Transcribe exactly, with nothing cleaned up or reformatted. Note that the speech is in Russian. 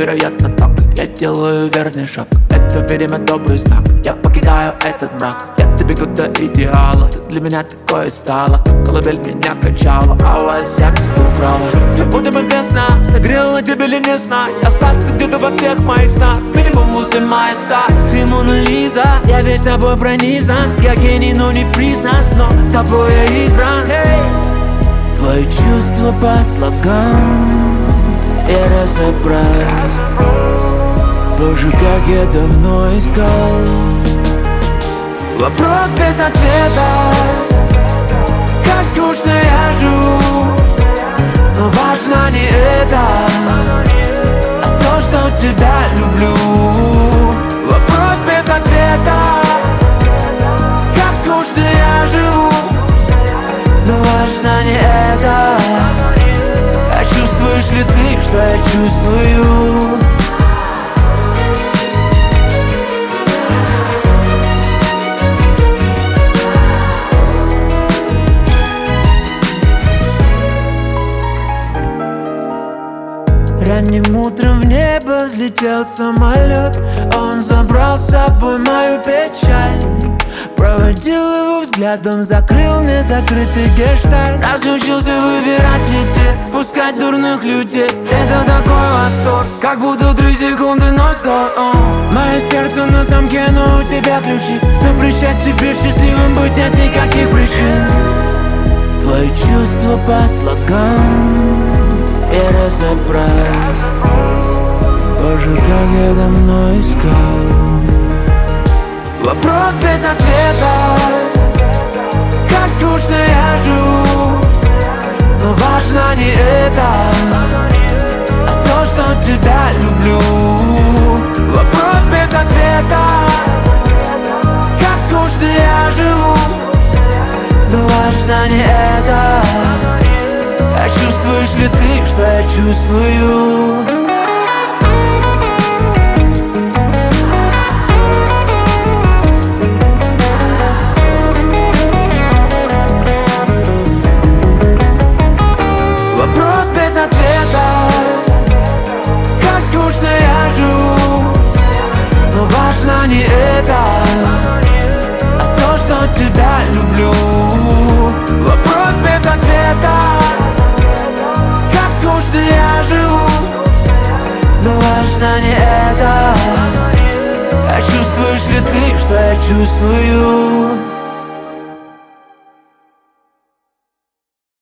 невероятно так. Я делаю верный шаг, это видимо добрый знак. Я покидаю этот мрак, я добегу до идеала. Ты для меня такое стало, как колыбель меня качала, а сердце украла. Ты будто бы весна, согрела тебе ленесна. Остаться где-то во всех моих снах, минимум восемь маеста. Ты Мона Лиза, я весь тобой пронизан. Я гений, но не признан, но тобой я избран. Hey. Твои чувства по слогам я разобрал. Боже, как я давно искал. Вопрос без ответа, как скучно я живу. Но важно не это, а то, что тебя люблю. Вопрос без ответа, как скучно я живу. Но важно не это, а чувствуешь ли ты, что я чувствую? Ранним утром в небо взлетел самолет. Он забрал с собой мою печаль. Проводил его взглядом, закрыл незакрытый гештальт. Разучился выбирать детей, пускать дурных людей. Это такой восторг, как будто три секунды нон-стоп. Мое сердце на замке, но у тебя ключи. Запрещать себе счастливым быть нет никаких причин. Твои чувства по слогам я разобрал. Боже, как я давно искал. Вопрос без ответа, как скучно я живу. Но важно не это, а то, что тебя люблю. Вопрос без ответа, как скучно я живу. Но важно не это, а чувствуешь ли ты, что я чувствую? Вопрос без ответа, как скучно я живу. Но важно не это, а то, что тебя люблю. Вопрос без ответа, как скучно я живу. Но важно не это, а чувствуешь ли ты, что я чувствую?